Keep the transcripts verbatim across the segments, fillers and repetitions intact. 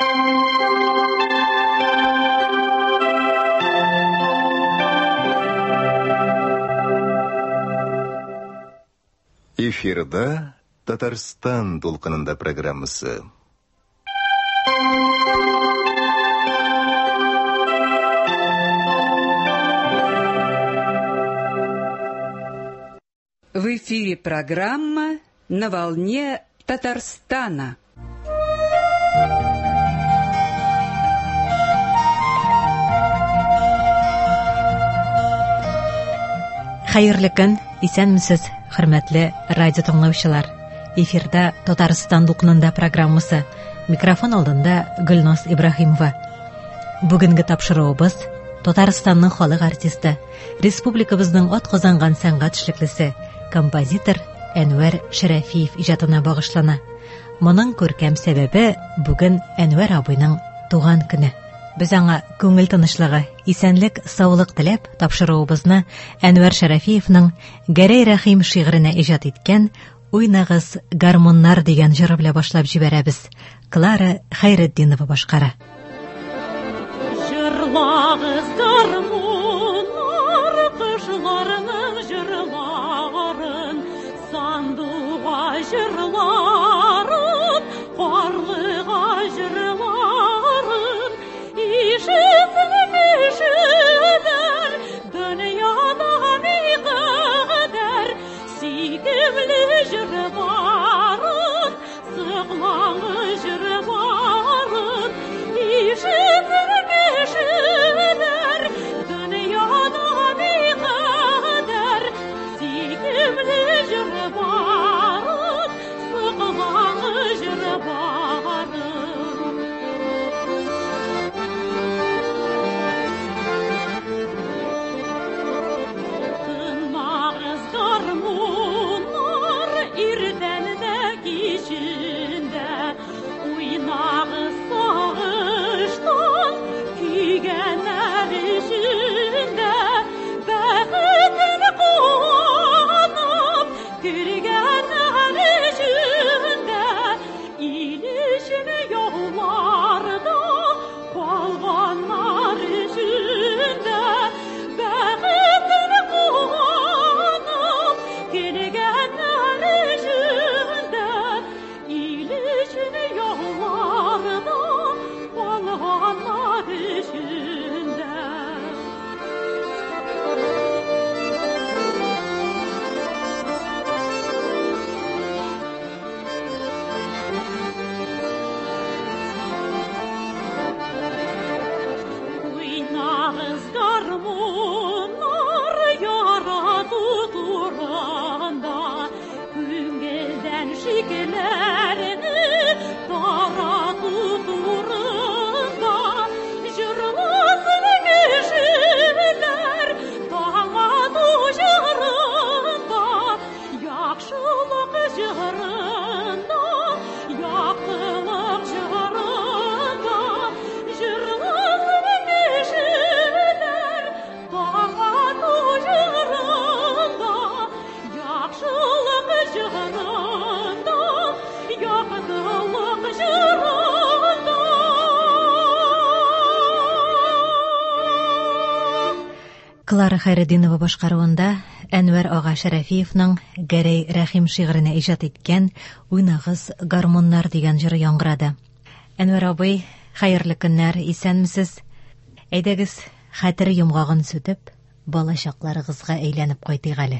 Эфирда Татарстан толқынында программасы. В эфире программа «На волне Татарстана». Хәерле көн, исәнмесез, хөрмәтле радио тыңлаучылар. Эфирда Татарстан толқынында программасы. Микрофон алдында Гөлназ Ибраһимова. Бүгенге тапшыруыбыз Татарстанның халык артисты, республикабызның атказанган сәнгать эшлеклесе, композитор Әнвәр Шәрәфиев иҗатына багышлана. Моның күркәм сәбәбе бүген Әнвәр абыйның туган көне. Без аңа күңел тынычлыгы, исәнлек, саулык теләп, тапшыруыбызны Әнвәр Шәрәфиевның Гәрәй Рәхим шигыренә иҗат иткән «Уйнагыз гармоннар» дигән җыры белән башлап җибәрәбез. Клара Хәйретдинова башкара. Җырлагыз гармоннар, кышларның җырларын, сандуга җырларын, карлыга җырларын, ишетелеп ишетер дөньяда никадәр сөйкемле җыры барын, сыгмалы җыры барын, ишетелеп ишетер дөньяда никадәр сөйкемле җыры барын, сыгмалы җыры барын. Клара Хәйретдинова башкаруында Әнвәр ага Шәрәфиевның Гәрәй Рәхим шигыренә иҗат иткән «Уйнагыз гармоннар» дигән җыры яңгырады. Әнвәр абый, хәерле көннәр, исәнмесез? Әйдәгез, хәтер йомгагын сүтеп, балачакларыгызга әйләнеп кайтыйк әле.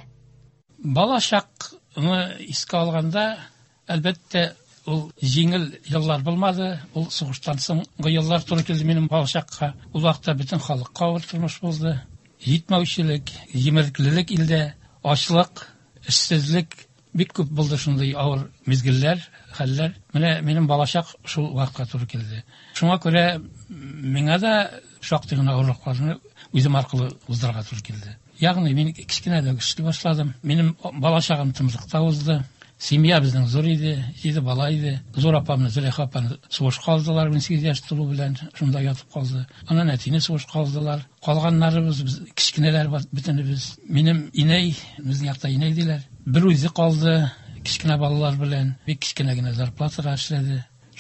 Балачакны искә алганда, әлбәттә, ул җиңел еллар булмады. Ул сугыштан соңгы еллар туры килде минем балачакка. Ул вакытта бөтен халыкка авыр тормыш булды. Җитмәүчелек, җимерклелек илдә, ачлык, эшсезлек бик күп булды, шундый авыр мизгелләр, хәлләр. Менә минем балачак шул вакытка туры килде. Шуңа күрә миңа да шактый гына авырлыкларны үзем аркылы уздырырга туры килде. Ягъни мин кичкенәдән эшли башладым. Минем балачагым тымзыкта узды. Семья безнең зур иде, җиде бала иде. Зур апамны, Зөләйха апаны сугышка алдылар, унсигез яшь тулу белән шунда ятып калды. Аннан әтине сугышка алдылар. Калганнарыбыз кичкенәләр бөтенебез. Минем инәй, безнең якта инәй диләр. Бер үзе калды, кичкенә балалар белән. Бик кичкенә генә зарплатага эшләде.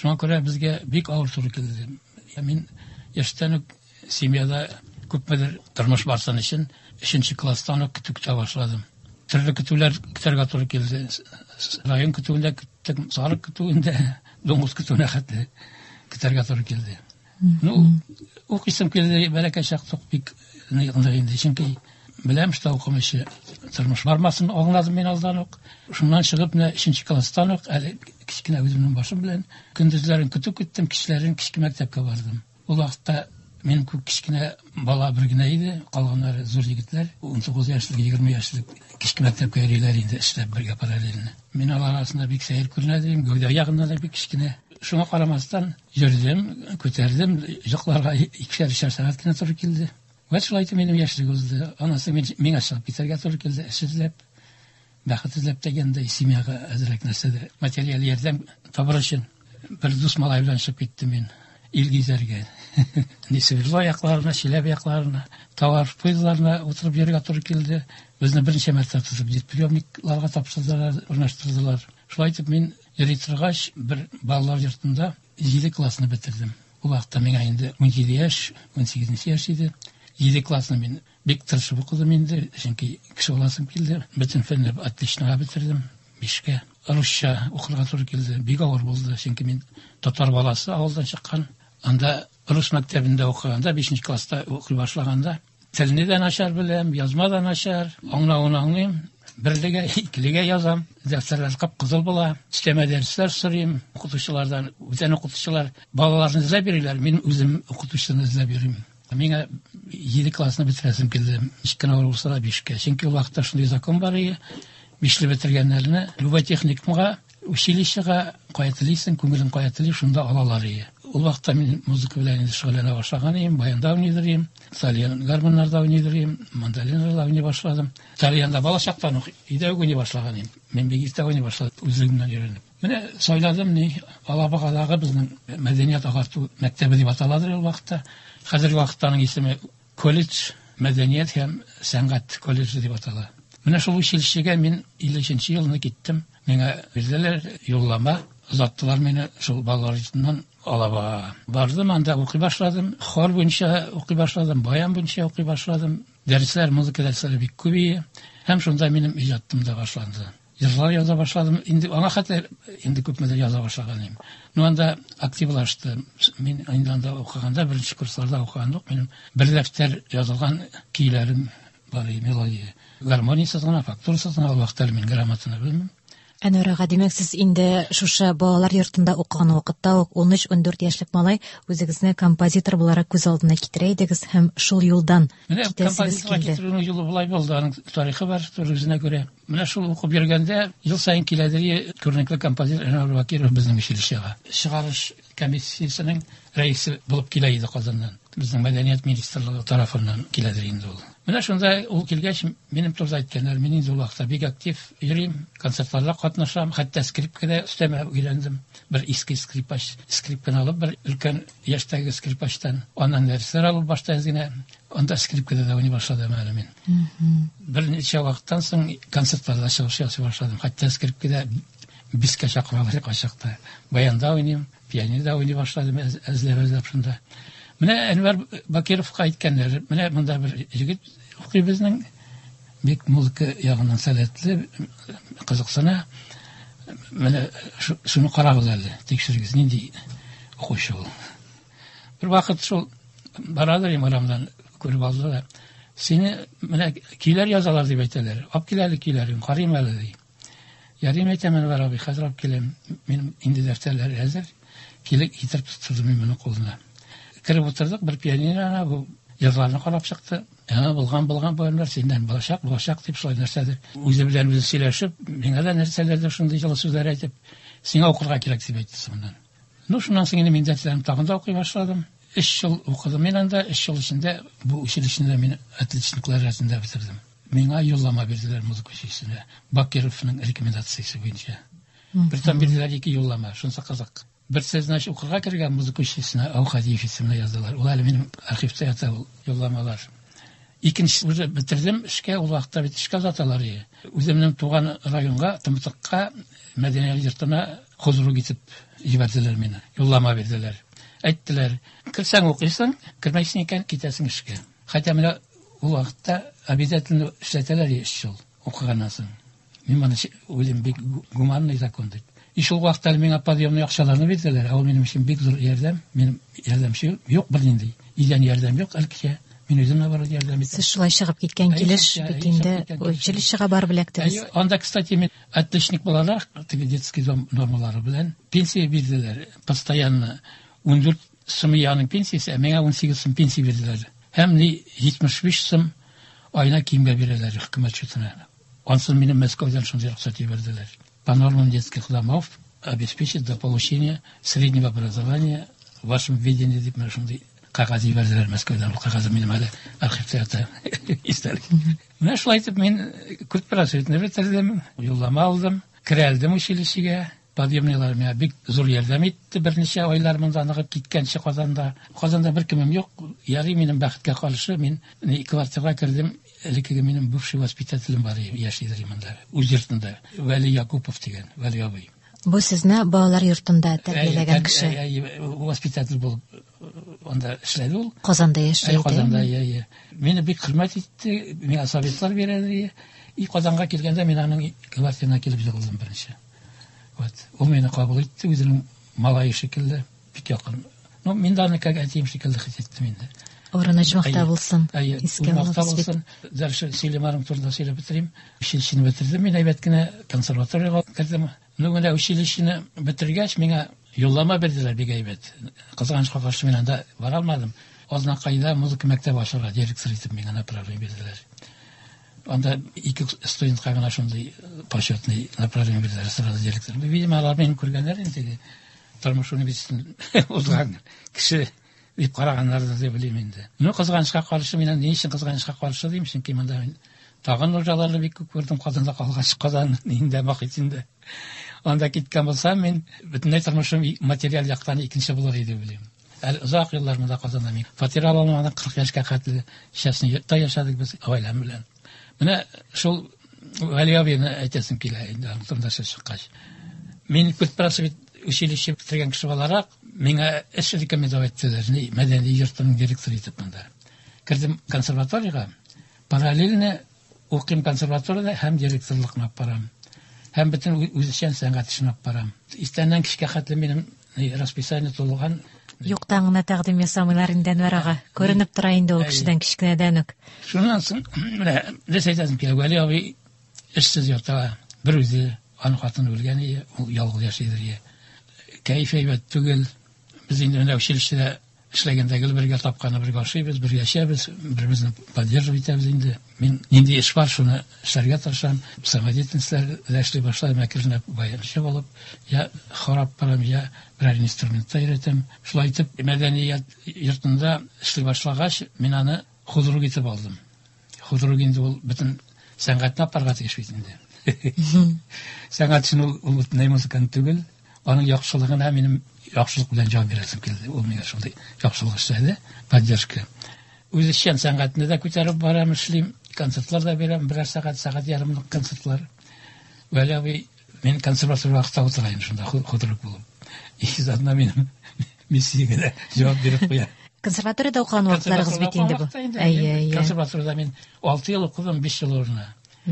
Шуңа күрә безгә бик авыр туры килде. Мин яшьтән үк семьяда күпмедер тормыш барсын өчен өченче класстан ук көтү көтә башладым. Төрле көтүләр көтәргә туры килде. Район көтүендә көттем, сарык көтүендә, доңгыз көтүенә хәтле көтәргә туры килде. Ну, укыйсым килде, бәләкәй чакта бик ныгынды инде, чөнки беләм, что укымышы тормыш бармасын аңладым мин алдан ук. Шуннан чыгып, менә өченче класстан ук әле кичкенә үземнең башым белән көндезләрен көтү көттем, кичләрен кичке мәктәпкә бардым. Ул вакытта мен күп кичкенә бала бер генә иде, калганнары зур егетләр, ун тугыз яшьлек, егерме яшьлек кичке мәктәпкә йөриләр инде, эшләп бергә параллельно. Мин алар арасында бик сәер күренәдем, гәүдә ягында да бик кичкенә. Шуңа карамастан йөрдем, күтәрдем, йокларга икешәр сәгать кенә туры килде. Вә шулай итеп минем яшьлек узды. Анысы миңа чыгып китәргә туры килде, эш эзләп, бәхет эзләп дигәндә, семьяга әзрәк нәрсәдә материаль ярдәм табыр өчен бер дус малай белән чыгып киттем мин Илгизәргә. Нисеберло якларына, Чиләбе якларына, товар поездларына утырып йөрергә туры килде. Безне беренче мәртәбә тотып дипломникларга тапшырдылар, урнаштырдылар. Шулай итеп мин йөри торгач бер балалар йортында җиде классны бетердем. Ул вакытта миңа инде ун җиде яшь, ун сигез яшь иде. җиде классны мин бик тырышып укыдым инде, чөнки кеше буласым килде. Бөтен фәнне отлично бетердем. Бишкә русча укырга туры килде. Бик авыр булды, чөнки мин татар баласы, авылдан чыккан. Анда рус мәктәбендә укыганда, бишенче класста укый башлаганда, телне дә начар беләм, язма да начар, аңлавын аңлыйм, берлегә, икелегә язам, дәфтәрләр кып-кызыл була, система дәресләр сорыйм, укытучылардан, бүтән укытучылар балаларны эзләп бирәләр, мин үзем укытучыны эзләп йөрим. Миңа җиде классны бетерәсем килде, кичкенә булса да бишкә, чөнки ул вакытта шундый закон бар иде, бишле бетергәннәрне любой техникумга, училищега кайтылыйсың, күңелең кайтылый, шунда алалар иде. Ул вакытта мин музыка белән шөгыльләнә башлаган идем, баянда уйныйдым, итальян гармоннарда уйныйдым, мандолинларда уйный башладым. Итальянда бала чактан ук идә уйный башлаган идем. Мин бик иртә уйный башладым, үзлегемнән өйрәнеп. Менә сайладым ни, Алабагадагы безнең мәдәният агарту мәктәбе дип аталадыр ул вакытта. Хәзерге вакыттаның исеме колледж, мәдәният һәм сәнгать колледжы дип атала. Менә шул училищега мин илле өченче елны киттем. Миңа бирделәр юллама, озаттылар мине шул балалар йортыннан Алабага. Бардым, анда укый башладым, хор буенча укый башладым, баян буенча укый башладым. Дәресләр, музыка дәресләре бик күп. Һәм шунда минем иҗатым да башланды. Җырлар яза башладым. Инде аңа хәтле инде күпмедер яза башлаган идем. Ну анда активлашты. Мин анда укыганда, беренче курсларда укыганда, минем бер дәфтәр язылган көйләрем бар иде, мелодия. Гармониясыз гына, фактурасыз гына вакытта мин грамотаны белмим. Әнүрәгә, димәк, сез инде шушы балалар йортында укыган вакытта ук ун өч ун дүрт яшьлек малай үзегезне композитор буларак күз алдына китерә идегез һәм шул юлдан китәсегез килде. Композитор юлы булай булды, аның тарихы бар, турызына күрә. Менә шул укып йөргәндә ел саен киләдер күренекле композитор Әнвәр Вакиров безнең училищега. Чыгарыш комиссиясенең рәисе булып килә иде Казаннан. Безнең мәдәният министрлыгы тарафыннан киләдер инде ул. Менә шунда ул килгәч, минем турда әйткәннәр, мин инде ул вакытта бик актив йөрим, концертларда катнашам, хәтта скрипкада өстәмә өйрәндем. Бер иске скрипач, скрипканы алып, бер өлкән яшьтәге скрипачтан аннан дәресләр алып башта генә, анда скрипкада да уйный башладым әле мин. Бер ничә вакыттан соң концертларда чыгыш ясый башладым. Хәтта скрипкада бискә чакыралар качакта. Баянда уйныйм, пианинода уйный башладым, әзләп-әзләп шунда. Менә Әнвәр Бакировка әйткәннәр, менә монда бер җегет укый безнең, бик музыка ягыннан сәләтле, кызыксына. Менә шуны карагыз әле, тикшерегез, нинди укучы ул. Бер вакыт шул барадыр имамдан күреп алды. Сине менә көйләр язалар дип әйтәләр. Ап киләле көйләрен карыйм әле ди. Ярым әйтәмен бар абый, хәзер ап киләм. Минем инде дәфтәрләр әзер. Килек китереп тоттырдым минем кулына. Киреп утырдык, бер пианиноны бу язларны карап чыкты. Ә, булган булган баяннар синнән булачак, булачак дип шулай нәрсәдер. Үзе белән үзе сөйләшеп, миңа да нәрсәләрдә шундый җылы сүзләр әйтеп, сиңа укырга кирәк дип әйтте моннан. Ну, шуннан соң инде мин дәфтәрләрне тагын да укый башладым. өч ел укыдым мин анда, өч ел эчендә бу училищене мин отличниклар рәтендә бетердем. Миңа юллама бирделәр музыка училищесенә. Бакировның рекомендациясе буенча. Бертам бирделәр ике юллама, шунысы кызык. Бер сезнәч укырга кергән музыка училищесенә Аухадиев исемле яздылар. Ул әле минем архивта ята ул юлламалар. Икенче уже бетердем, эшкә ул вакытта бит эшкә заталар иде. Үземнең туган районга, Тымтыкка, мәдәният йортына хозуру китеп җибәрделәр мине, юллама бирделәр. Әйттеләр, кирсәң укыйсың, кирмәйсең икән китәсең эшкә. Хәтта менә ул вакытта обязательно эшләтәләр иш ул укыганнан соң. Мин моны уйлыйм, бик гуманный закон дип. И шул вакытта миңа подъемный акчаларны бирделәр. Ул минем өчен бик зур ярдәм. Минем ярдәмче юк бернинди. Идән ярдәм юк әлкичә. Мин үзем наоборот ярдәм итәм. Сез шулай чыгып киткән килеш, бит инде училищега барып эләктегез. Анда, кстати, мин отличник буларак, теге детский дом нормалары белән пенсия бирделәр. Постоянно ундүрт сум яның пенсиясе, миңа ун сигез сум пенсия бирделәр. Һәм ни җитмеш биш сум айна кимгә бирәләр хөкүмәт чутына. Онсын минем Мәскәүдән шундый рөхсәт ебәрделәр. По нормам детских домов обеспечить до получения среднего образования в вашем видении дип менә шундый кагаз ебәрделәр Мәскәүдән. Ул кагазы минем әле архивта ята. Истәлек. Менә шулай итеп мин күрт просветны бетердем, юллама алдым, керәлдем училищега. Подъемныйлар миңа бик зур ярдәм итте. Берничә айлар монда ныгып киткәнче Казанда. Казанда бер кемем юк. Ягъни минем бәхеткә каршы мин квартирага кердем. Элекеге минем бывший воспитателем бар, яшидер монда. Үз йортында. Вәли Якупов дигән, Вәли абый. Бу сезне балалар йортында тәрбияләгән кеше. Воспитатель булып анда эшләде ул. Казанда яши. Казанда, я. Мине бик хөрмәт итте. Миңа советлар бирәләр. И Казанга килгәндә мин аның квартирасына килеп җыгылдым беренче. Вот. Ул мине кабул итте, үзенең малае шикелле, бик якын. Ну, мин дә никәгә әтием шикелле хис иттем инде. Орыныч вакытта булсын. Искә булсын. Дәрше сөйләмәм турында сөйләп битерим. Училищене бетердем. Мин әйбәт кенә консерваториягә киттем. Ну, менә училищене бетергәч, миңа юллама бирделәр бик әйбәт. Кызганычка каршы мин анда бара алмадым. Азнакайда музыка мәктәбе ачарга директор итеп миңа направление бирделәр. Анда ике студентка гына шундый почетный направление бирделәр, сразу директор. Видимо, алар мине күргәннәр инде. Тормыш университетын узган кеше дип караганнар дип белим инде. Ну, кызганычка каршы мин ни өчен кызганычка каршы дим, чөнки монда тагын нужаларны бик күп күрдем. Казанда калгач, Казан инде вакытында. Анда киткән булсам, мин бөтенләй тормышым материал яктан икенче булыр иде белим. Әле озак еллар монда Казанда мин фатир алган, кырык яшькә хәтле частный йортта яшәдек без гаиләм белән. Менә шул Вәли абыйны әйтәсем килә инде, аңтымда чыккач. Мин күп просвет училище бетергән кеше буларак, миңа эш рекомендовать иттеләр, мәдәни йортның директоры итеп монда. Кирдем консерваториягә, параллельно укыйм консерваториядә һәм директорлыкны барам. Һәм бөтен үзешчән сәнгать эшен барам. Истәннән кичкә хәтле минем расписание тулган. Юктан гына тәкъдим ясамыйлар инде Әнвәргә. Күренеп тора инде ул кешедән кичкенәдән үк. Шуннан соң менә дәсәйтәсем килә, Вәли абый эшсез ята, бер үзе, аның хатыны үлгән иде, ул ялгыз яшидер. Кәеф әйбәт түгел. Без инде менә училищеда эшләгәндәге бергә тапканы бергә ашыйбыз, бергә яшәбез, беребезне поддерживать итәбез инде. Мин нинди эш бар, шуны эшләргә тырышам. Самодеятельностьләр эшли башладым, мәкренә баянчы булып, я харап барам, я бер инструментта өйрәтәм. Шулай итеп, мәдәният йортында эшли башлагач, мин аны худрук итеп алдым. Худрук инде ул бөтен сәнгатьне апарга тиеш бит инде. Сәнгать өчен ул бөтенләй музыканы түгел, аның яхшылыгына минем яхшылык белән җавап бирәсем килде. Ул миңа шундый яхшылык эшләде, поддержка. Үзешчән сәнгатьне дә күтәреп барам, эшлим, концертлар да бирәм, берәр сәгать, сәгать ярымлык концертлар. Вәли абый, мин консерватория вакытта утырайм шунда, худрук булып. И заодно минем миссиягә дә җавап биреп куя. Консерваториядә укыган вакытларыгыз бит инде бу. Әйе, консерваториядә мин алты ел укыдым, биш ел урына.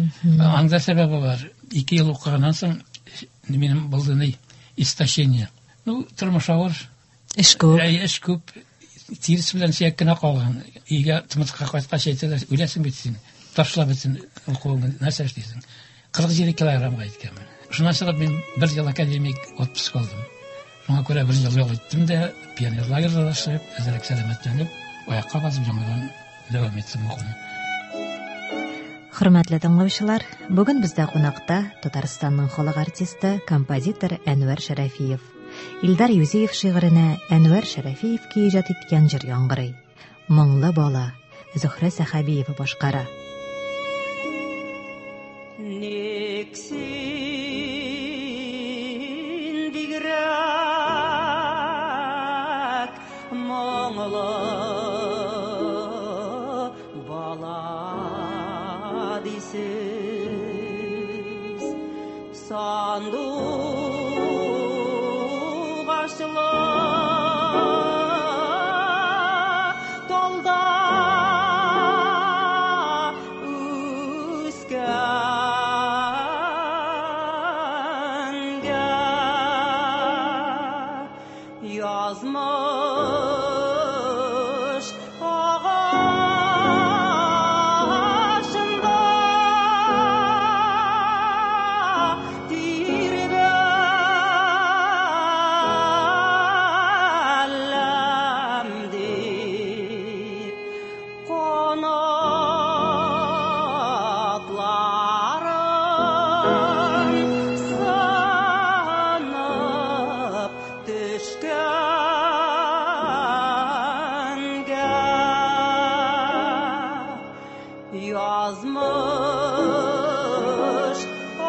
Анда сәбәбе бар. ике ел укыганнан соң минем булды ни истощение. Ну, тормыш авыр. Эш күп. Әй, эш күп. Тирис белән сөяк кенә калган. Өйгә тымытка кайткач әйтәләр, үләсең бит син. Ташлап бетсен, укуыңны нәрсә эшлисең. кырык җиде килограммга җиткәнмен. Шуннан чыгып мин бер ел академик отпуск алдым. Шуңа күрә бер ел ял иттем дә, пионер лагерьда эшләп, әзерлек сәламәтләнеп, аякка басып яңадан дәвам иттем укуны. Хөрмәтле тыңлаучылар, бүген бездә кунакта Татарстанның халык артисты, композитор Әнвәр Шәрәфиев. Илдар Юзеев шигыренә Әнвәр Шәрәфиев иҗат иткән җыр яңгырый. Моңлы бала, Зөһрә Сәхәбиева башкара. Ник син бигрәк моңлы бала дисез, сандук yazmış ağaçında dirbellemdir kanatların sanıp düşkenge yazmış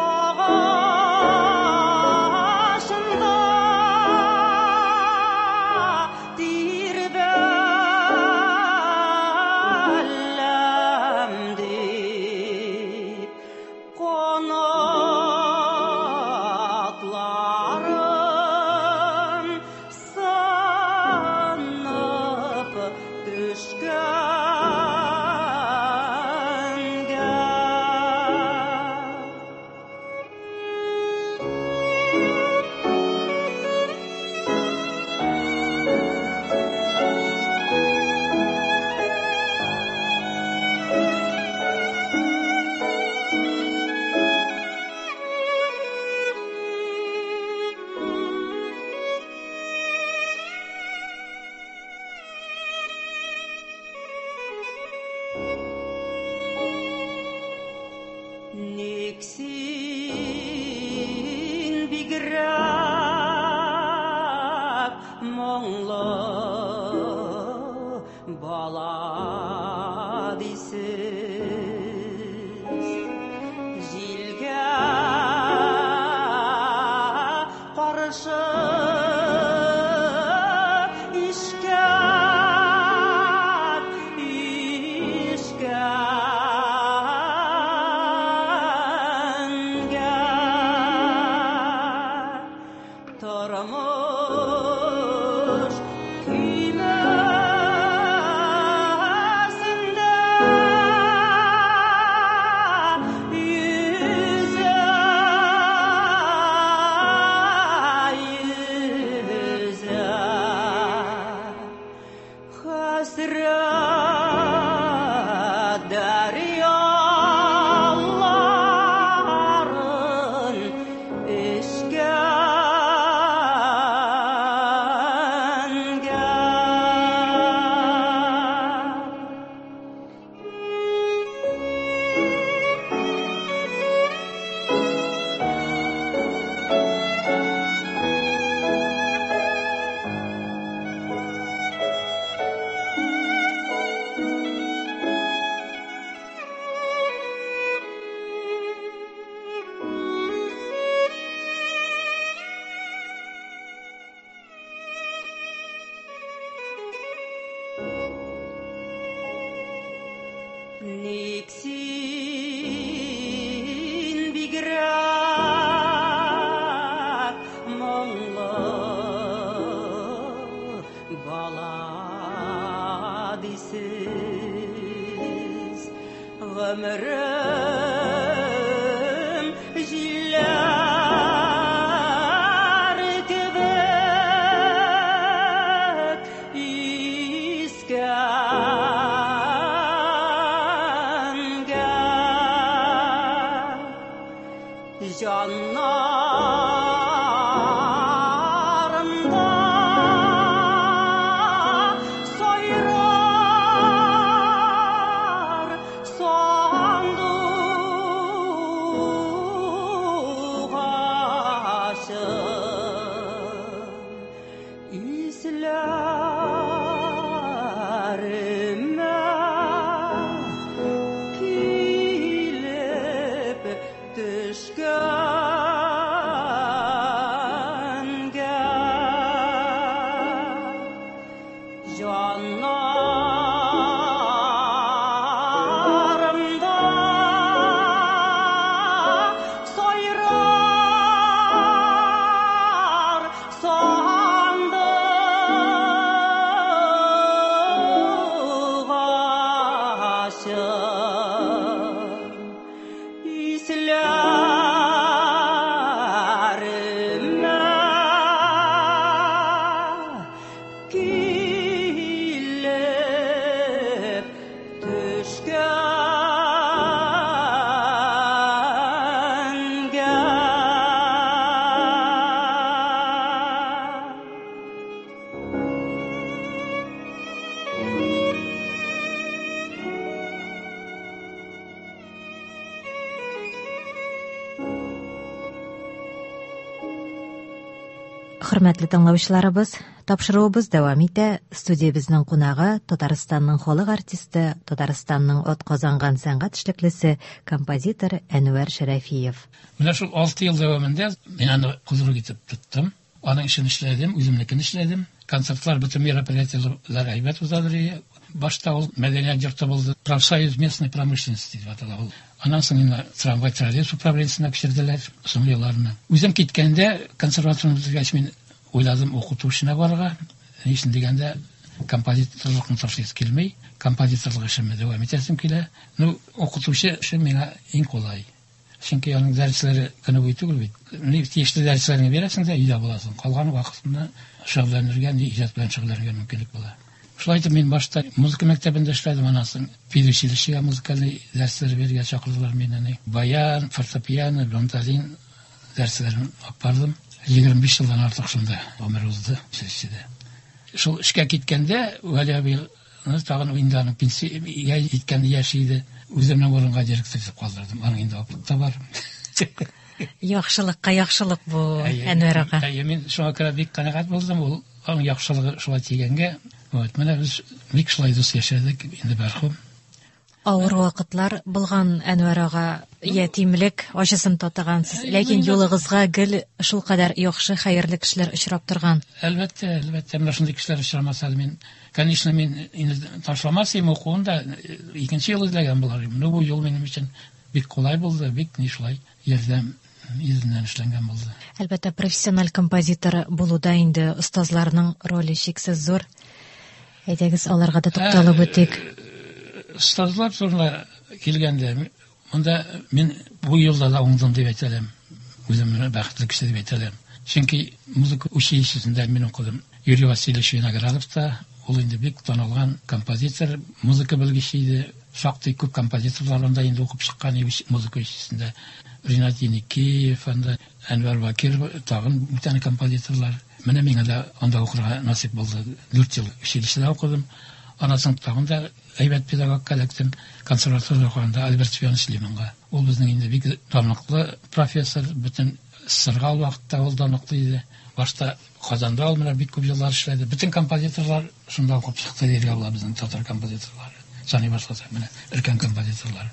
ağaçında dirbellemdir kanatların sanıp düşkenge Niksin bigrak moңлы bala disiz җилгә каршы ишкәк ишкәнгә тормыш көймәсендә yüzә yüзә хәсрәт дәрьяларын эчкәнгә Никсин бигрәк моңлы бала дисез гомерем җилләр кебек искәнгә җаннарымда сайрар сандук ачып исләремә килеп төшкәнгә җаннарымда сайрар сандык ачып исләремә хөрмәтле тыңлаучыларыбыз, тапшыруыбыз дәвам итә. Студиябезнең кунагы Татарстанның халык артисты, Татарстанның атказанган сәнгать эшлеклесе, композитор Әнвәр Шәрәфиев. Менә шул алты ел дәвамында мин аны хозурга китеп тоттым. Аның эшен эшләдем, үземнекен эшләдем. Концертлар, бөтен мероприятиялар әйбәт узады. Башта ул мәдәният йорты булды. Профсоюз местной промышленности дип атала ул. Аннан соң инде трамвай троллейбус управлениесенә күчерделәр. Соң елларны. Үзем киткәндә консерваторны бетергәч мин уйладым укытучына барырга. Ни өчен дигәндә композиторлыкны ташлыйс килмәй, композиторлык эшемне дәвам итәсем килә. Ну, укытучы эше миңа иң колай. Чөнки аның дәресләре көне буе түгел бит. Ни тиешле дәресләрне бирәсең дә өйдә буласың. Калган вакытны шөгыльләнергә, иҗат белән шөгыльләнергә мөмкинлек була. Шулай итеп мин башта музыка мәктәбендә эшләдем, аннан соң педучилищега музыкаль дәресләр бирергә чакырдылар мине. Баян, фортепиано, мандолин дәресләрен апардым. егерме биш елдан артык шунда гомер узды училищеда. Шул эшкә киткәндә Вали абый тагын инде аның пенсиягә җиткән яшь иде. Үземнең урынга директор дип калдырдым. Аның инде опыты да бар. Яхшылыкка яхшылык бу, Әнвәр ага. Әйе, мин шуңа күрә бик канәгать булдым. Ул аның яхшылыгы шулай тигәнгә. Вот, менә без бик шулай дус яшәдек инде мәрхүм. Авыр вакытлар булган Әнвәр ага, ятимлек ачысын татыгансыз, ләкин юлыгызга гел шул кадәр яхшы, хәерле кешеләр очрап торган. Әлбәттә, әлбәттә, менә шундый кешеләр очрамаса, мин, конечно, мин инде ташламас идем укуында, икенче ел эзләгән булар идем. Ну, бу ел минем өчен бик колай булды, бик ни шулай ярдәм йөзеннән эшләнгән булды. Әлбәттә, профессиональ композитор булуда инде остазларның роле шиксез зур. Әйдәгез, аларга да тукталып үтик. Остазлар турында килгәндә, монда мин бу елда да уңдым дип әйтәләм. Үземне бәхетле кеше дип әйтәләм. Чөнки музыка училищесында мин укыдым. Юрий Васильевич Виноградов та, ул инде бик танылган композитор, музыка белгече иде. Шактый күп композиторларында инде укып чыккан музыка училищесында. Ринат Еникеев, Әнвәр Бакиров, тагын бүтән композиторлар. Менә миңа да анда укырга насип булды. дүрт ел училищеда укыдым. Аннан соң тагын да әйбәт педагогка эләктем. Консерватория укыганда Альберт Фион-Шлиманга. Ул безнең инде бик таныклы профессор, бүтән СССРга ул вакытта ул таныклы иде. Башта Казанда ул менә бик күп еллар эшләде. Бүтән композиторлар шунда укып чыкты дигән була безнең татар композиторлары. Сани башласа менә өлкән композиторлар.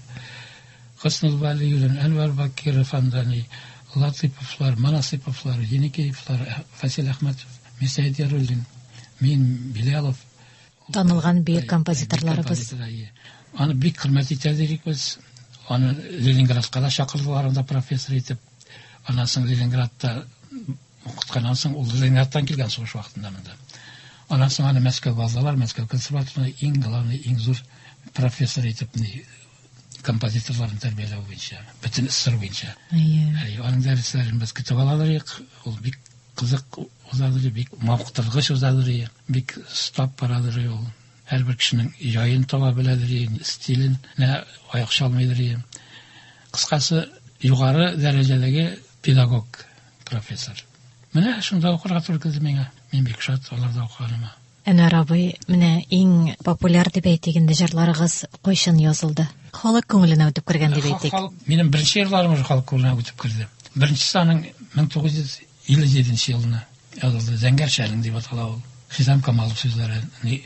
Хөснул Валиев, Әнвәр Бакиров, Андани, Латыповлар, Манасыповлар, Еникеевлар, Фасил Әхмәтов, Мисәйд Яруллин, мин, Билялов. Танылган бик композиторларыбыз. Аны бик хөрмәт итәләр без. Аны Ленинградка да чакырдылар, анда профессор итеп. Аннан соң Ленинградта укытканнан соң ул Ленинградтан килгән сугыш вакытында монда. Аннан соң аны Мәскәүгә алдылар, Мәскәү консерваториясына иң главный, иң зур профессор итеп ни композиторларын тәрбияләү буенча, бөтен СССР буенча. Әйе, аның дәресләрен без көтеп алалар, ул бик кызык узадыр, бик мактыргыч узадыр, бик стап барадыр ул. Һәрбер кешенең яйын таба беләдер, стилен аяк чалмыйдыр. Кыскасы, югары дәрәҗәдәге педагог, профессор. Менә шунда укырга туры килде миңа. Мин бик шат аларда укыганыма. Әнвәр абый, менә иң популяр дип әйтегәндә җырларыгыз кайчан язылды? Халык күңеленә үтеп кергән дип әйтик. Минем беренче җырларым уже халык күңеленә үтеп кирде. Беренчесе аның мең тугыз йөз илле җиденче елны язылды. Зәңгәр шәлең дип атала ул. Хизам Камалов сүзләре,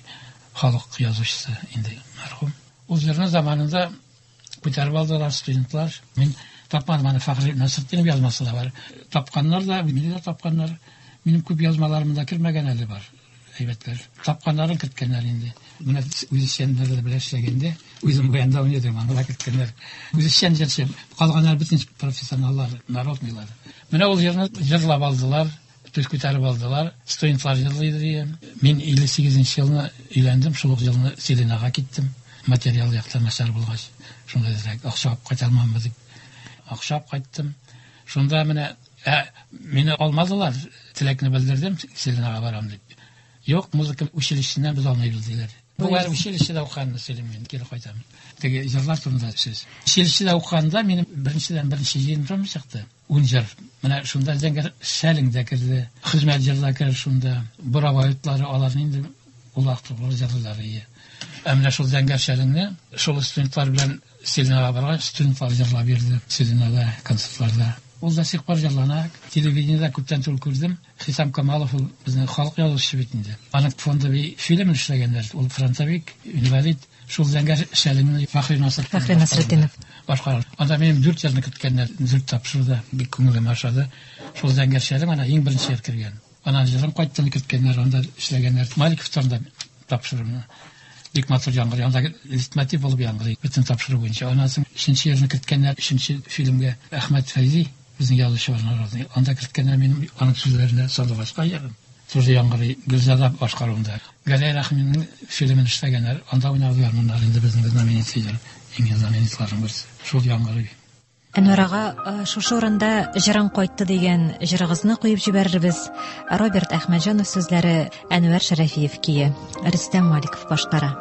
халык язучысы инде мәрхүм. Ул җырны заманында күтәреп алдылар студентлар. Мин тапмадым, аны Фахри Насретдинов язмасы да бар. Тапканнар да, мине дә тапканнар. Минем күп язмаларымда кирмәгән әле бар. Әйбәтләр. Тапканнарын керткәннәр инде. Менә үзешчәннәр белән эшләгәндә, үзем баяндау идем, аны керткәннәр. Үзешчән җырчы, калганнар бөтен профессионаллар, народнийлар. Менә ул җырны җырлап алдылар, төс күтәреп алдылар. Студентлар җырлый. Мин илле сигезенче елны өйләндем, шул елны Селенага киттем. Материал яктан начар булгач, шунда дирәк акча кайта алмаммы дип. Акча кайттым. Шунда менә мине алмадылар. Теләкне белдердем, Селенага барам дип. Юк, музыка училищесеннән без алмый билдиләр. Бу гәр училищеда укыганда Селим мин кире кайтам. Теге җырлар турында сүз. Училищеда укыганда минем беренчедән беренче җыйындырым чыкты. ун җыр. Менә шунда зәңгәр шәлең дә кирде. Хезмәт җырда кирде шунда. Буравайтлары аларны инде ул вакытта бу җырлары. Әмма шул зәңгәр шәлеңне шул студентлар белән Селинага барган студентлар җырлап бирде. Селинада концертларда. Ул да сих пар җырлана. Телевидениедә күптән түгел күрдем. Хисам Камалов ул безнең халык язучысы бит инде. Аның фонда бер фильм эшләгәннәр. Ул фронтовик, инвалид. Шул зәңгәр шәлемен Фахри Насретдинов. Фахри Насретдинов. Башка. Анда минем дүрт елны көткәннәр, дүрт тапшырды. Бик күңелем ачады. Шул зәңгәр шәлем ана иң беренче ел кергән. Ана җырын кайттан көткәннәр, анда эшләгәннәр. Маликовтан тапшырды. Бик матур яңгыр, анда литматив булып яңгыр. Бөтен тапшыру буенча. Анасын өченче елны көткәннәр, өченче фильмга Әхмәт Фәйзи безнең язучыларны. Анда көткәннәр минем аның сүзләренә сандугачка ягын. Турды яңгыр Гөлзада башкаруында. Галия Рахимның фильмын эшләгәннәр, анда уйнадылар монда инде безнең знаменитийлар. Иң знаменитларның берсе. Шул яңгыр. Әнварага шушы урында җырын кайтты дигән җырыгызны куеп җибәрербез. Роберт Әхмәтҗанов сүзләре, Әнвәр Шәрәфиев кие, Рөстәм Маликов башкара.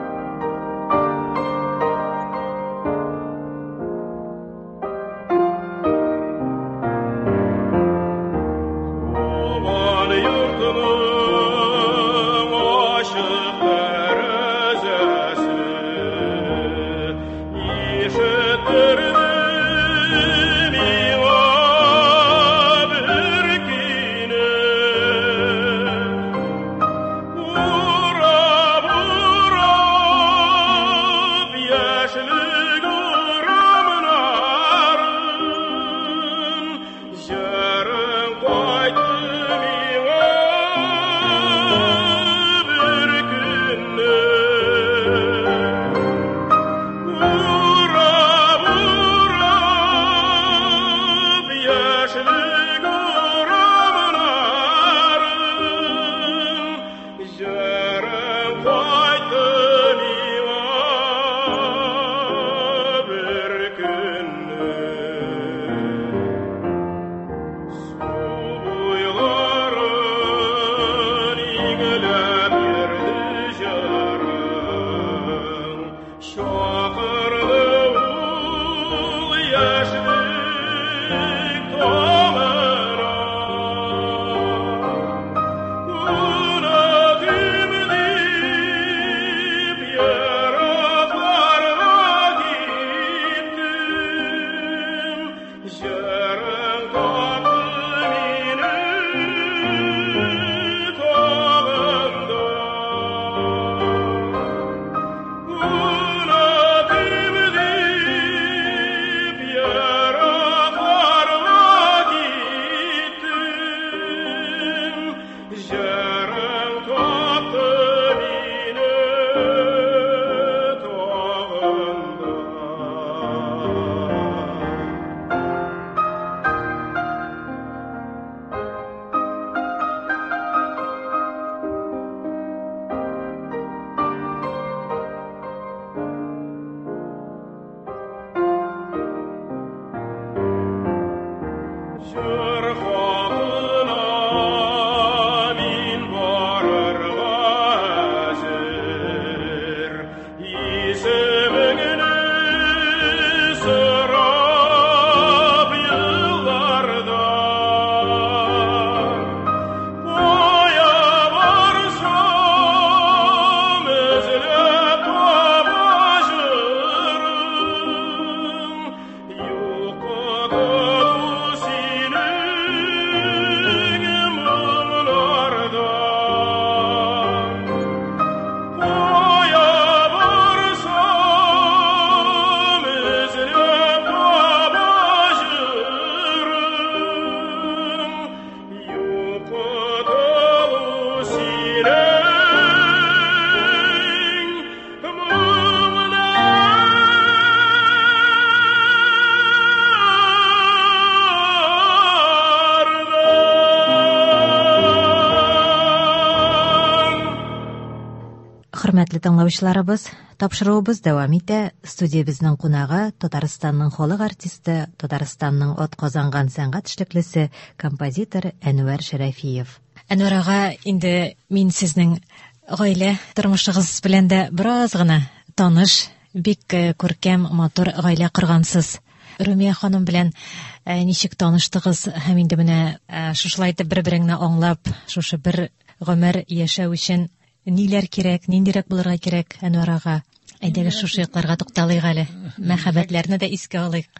Хөрмәтле тыңлаучыларыбыз, тапшыруыбыз дәвам итә. Студиябезнең кунагы Татарстанның халык артисты, Татарстанның атказанган сәнгать эшлеклесе, композитор Әнвәр Шәрәфиев. Әнвәр ага, инде мин сезнең гаилә тормышыгыз белән дә бераз гына таныш, бик күркәм, матур гаилә коргансыз. Румия ханым белән ничек таныштыгыз һәм инде менә шушылай итеп бер-береңне аңлап, шушы бер гомер яшәү өчен ниләр кирәк, ниндирәк булырга кирәк Әнвәр ага? Әйдәгез шушы якларга тукталыйк әле. Мәхәббәтләрне дә искә алыйк.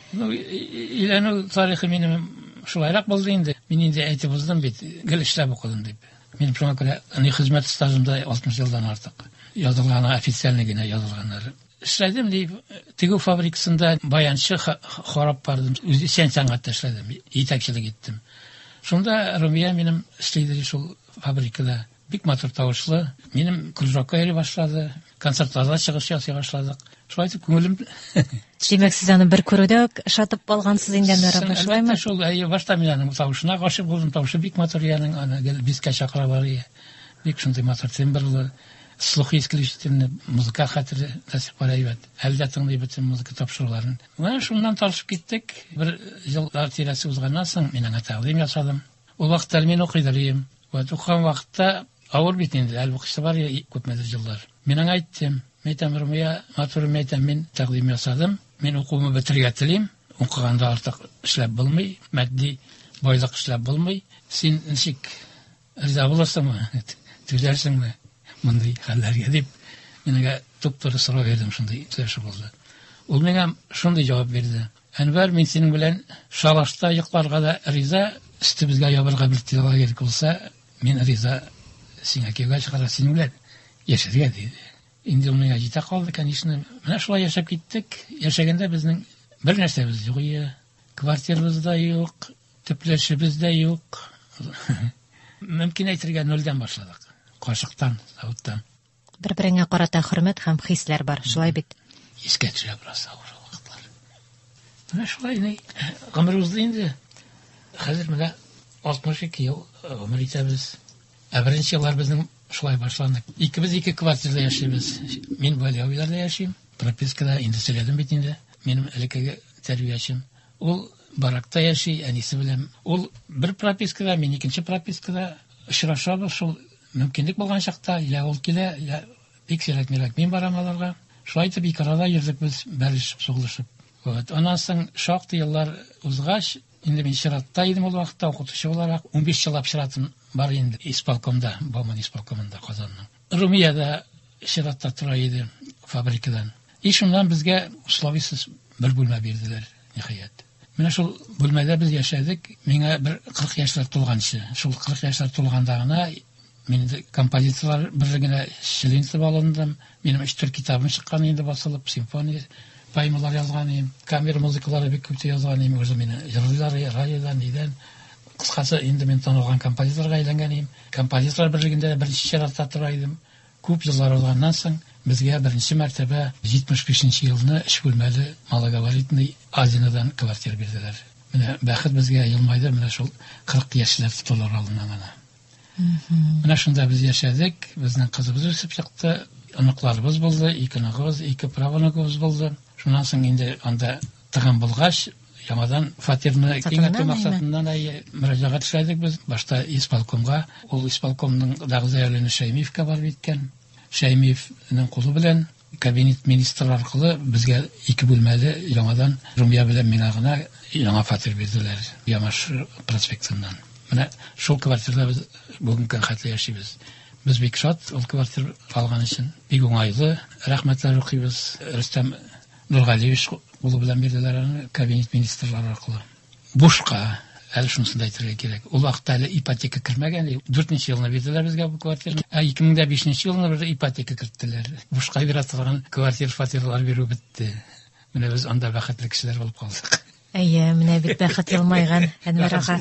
Ну, өйләнү тарихы минем шулайрак булды инде. Мин инде әйтеп уздым бит, гел эшләп укыдым дип. Мин шуңа күрә аны хезмәт стажымда алтмыш елдан артык язылган, официальный генә язылганнар. Эшләдем дип, тегү фабрикасында баянчы харап бардым. Үзе сән сәнгатьтә эшләдем, итәкчелек иттем. Шунда Румия минем эшләде шул фабрикада. Бик матур тавышлы. Минем кружокка йөри башлады. Концертларда чыгыш ясый башладык. Шулай дип күңелем. Димәк, сез аны бер күрүдә үк шатып алгансыз инде, Нора, шулаймы? Шул башта мин аның тавышына гашык булдым. Тавышы бик матур яның, аны гел бискә чакыра бары. Бик шундый матур тембрлы, слух исключительный музыка хәтере до сих пор әйбәт. Әлдә тыңлый бөтен музыка тапшыруларын. Менә шуннан тарышып киттек. Бер еллар тирәсе узганнан соң мин аңа тәкъдим ясадым. Ул вакытта мин укыйдым. Ва укыган вакытта авыр бит инде, әлбәттә бар күпмедер еллар. Мин аңа әйттем, мәйтәм Румия, матур мәйтәм, мин тәкъдим ясадым. Мин укуымны бетергә телим. Укыганда артык эшләп булмый, матди байлык эшләп булмый. Син ничек риза буласыңмы? Түзәрсеңме? Мондый хәлләргә дип мингә туп-туры сорау бирдем, шундый сөйләшү булды. Ул миңа шундый җавап бирде. Әнвәр, мин синең белән шалашта йокларга да риза, өстебезгә ябырга бер тилга керек булса, мин риза сиңа киргә чыгара, синең белән яшәргә диде. Инде ул миңа җитә калды, конечно. Менә шулай яшәп киттек. Яшәгәндә безнең бер нәрсәбез юк иде. Квартирабыз да юк, төпләшебез дә юк. Мөмкин әйтергә нөлдән башладык. Кашыктан, савыттан. Бер-береңә карата хөрмәт һәм хисләр бар, шулай бит. Искә төшә бераз авыр вакытлар. Менә шулай ни, гомер узды инде. Хәзер менә алтмыш ике ел гомер итәбез. Ә беренче еллар безнең шулай башланды. Икебез ике квартирада яшибез. Мин Валиявиларда яшим. Пропискада инде сөйләдем бит инде. Минем элекеге тәрбиячем. Ул баракта яши, әнисе белән. Ул бер пропискада, мин икенче пропискада очрашабыз. Шул мөмкинлек булган чакта, я ул килә, я бик сирәк-мирәк мин барам аларга. Шулай итеп ике арада йөрдек без, бәлешеп, сугылышып. Вот, аннан соң шактый еллар узгач, инде мин чиратта идем ул вакытта, укытучы буларак, унбиш ел чиратым бар инде исполкомда, Бауман исполкомында Казанның. Румиядә чиратта тора иде фабрикадан. И шуннан безгә условисыз бер бүлмә бирделәр, ниһаять. Менә шул бүлмәдә без яшәдек. Миңа бер кырык яшьләр тулганчы. Шул кырык яшьләр тулганда гына мин композиторлар берлегенә членство алындым. Минем өч-дүрт китабым чыккан инде басылып, симфония поэмалар язган идем. Камера музыкалары бик күп язган идем. Үзем мине җырлыйлар, радиодан, нидән. Кыскасы инде мин танылган композиторга әйләнгән идем. Композиторлар берлегендә беренче чиратта тора идем. Күп еллар узганнан соң безгә беренче мәртәбә җитмеш бишенче елны өч бүлмәле малоговорительный Азинадан квартира бирделәр. Менә бәхет безгә елмайды, менә шул кырык яшьләр тулар алыннан ана. Менә шунда без яшәдек, безнең кызыбыз үсеп чыкты, аныкларыбыз булды, ике нагыз, ике правонагыз булды. Шуннан соң инде анда тыгын булгач, яңадан фатирны киңәйтү максатыннан мөрәҗәгать эшләдек без. Башта исполкомга, ул исполкомның дагы заявление Шәймиевкә барып иткән. Шәймиевнең кулы белән кабинет министры аркылы безгә ике бүлмәле яңадан Румия белән миңа гына яңа фатир бирделәр Ямаш проспектыннан. Менә шул квартирада без бүгенге хәтле яшибез. Без бик шат ул квартира алган өчен. Бик уңайлы. Рәхмәтләр укыйбыз. Рөстәм Нургалиевич кулы белән бирделәр аны кабинет министрлары аркылы. Бушка әле шунысын да әйтергә кирәк. Ул вакытта әле ипотека кермәгән. дүртенче елны бирделәр безгә бу квартираны. Ә ике мең бишенче елны бер ипотека керттеләр. Бушка бирә торган квартира фатирлар бирү бетте. Менә без анда бәхетле кешеләр булып калдык. Әйе, менә бит бәхет елмайган Әнвәр ага.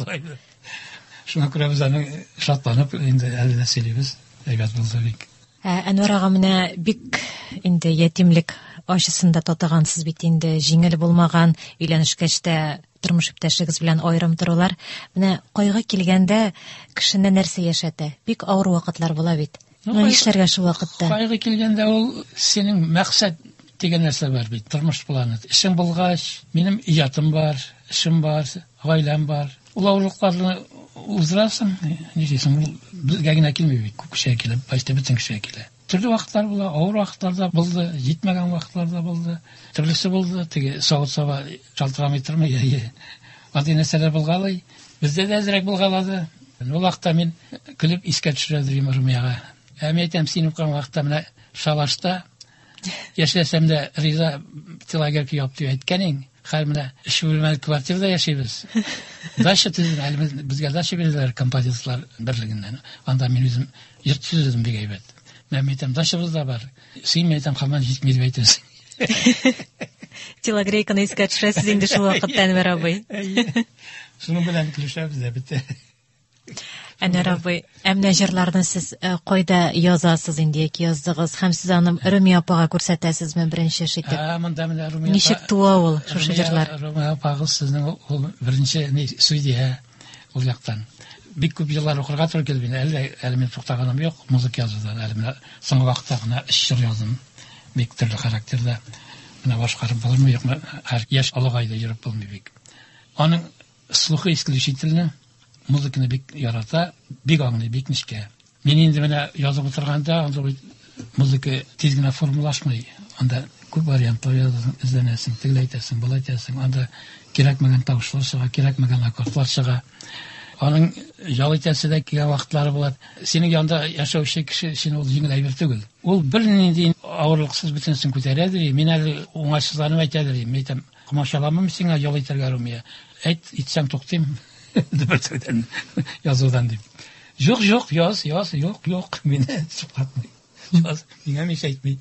Шуңа күрә без аны шатланып инде әле дә сөйлибез. Әйбәт булды бик. Әнвәр ага менә бик инде ятимлек ашысында татыгансыз бит инде, җиңел булмаган, өйләнешкәч тә тормыш иптәшлегез белән аерым торулар. Менә кайгы килгәндә кешене нәрсә яшәтә? Бик авыр вакытлар була бит. Ни эшләргә шул вакытта? Кайгы килгәндә ул синең максат дигән нәрсә бар бит, тормыш планы. Эшең булгач, минем иҗатым бар, эшем бар, гаиләм бар. Ул авырлыкларны уздырасың, ни дисең, безгә генә килми бит, күп кешегә килә, башта бөтен кешегә килә. Төрле вакытлар була, авыр вакытлар да булды, җитмәгән вакытлар да булды. Төрлесе булды, теге савыт-саба шалтырамый тормый, яе. Андый нәрсәләр булгалый. Бездә дә әзрәк булгалады. Ул вакытта мин көлеп искә төшерәдем Румияга. Ә мин әйтәм, син укыган вакытта менә шалашта яшәсәм дә риза тилагер киеп әйткәнең. Хәл менә өч бүлмәле квартирада яшибез. Дача төзү, әле безгә дача бирделәр композиторлар берлегеннән. Анда мин үзем йорт төзедем бик әйбәт. Мен әйтәм, дачабыз да бар. Син әйтәм, хаман җитми дип әйтәсең. Телогрейканы искә төшерәсез инде шул вакытта, Әнвәр абый. Шуның белән килешәбез дә бит. Әнвәр абый, әмнә җырларны сез кайда язасыз инде, яки яздыгыз, һәм сез аны Румия апага күрсәтәсезме беренче итеп? А, монда менә Румия. Ничек туа ул шушы җырлар? Румия апагыз сезнең ул беренче ни судья ул яктан. Бик күп җырлар укырга туры килде. Әле әле мен туктаганым юк, музыка язудан. Әле менә соңгы вакытта гына өч җыр яздым. Бик төрле характерда. Менә башкарып булырмы, юкмы? Һәр яшь алыгайда йөреп булмый бик. Аның слухы исключительно музыканы бик ярата, бик аңлый, бик нечкә. Мин инде менә язып утырганда, анда музыка тиз генә формулашмый. Анда күп вариантлар эзләнәсең, тегеләйтәсең, булайтәсең. Анда кирәкмәгән тавышлар чыга, кирәкмәгән аккордлар чыга. Аның ял итәсе дә килгән вакытлары була. Синең янда яшәүче кеше өчен ул җиңел әйбер түгел. Ул бер нинди авырлыксыз бөтенсен күтәрәдер. Мин әле уңайсызланып әйтәдер. Мин әйтәм, комачаламы сиңа ял итәргә Румия. Әйт, итсәң туктыйм. Дибертәдән язудан дип. Юк, юк, яз, яз, юк, юк. Мине сукатмый. Яз, миңа миш әйтми.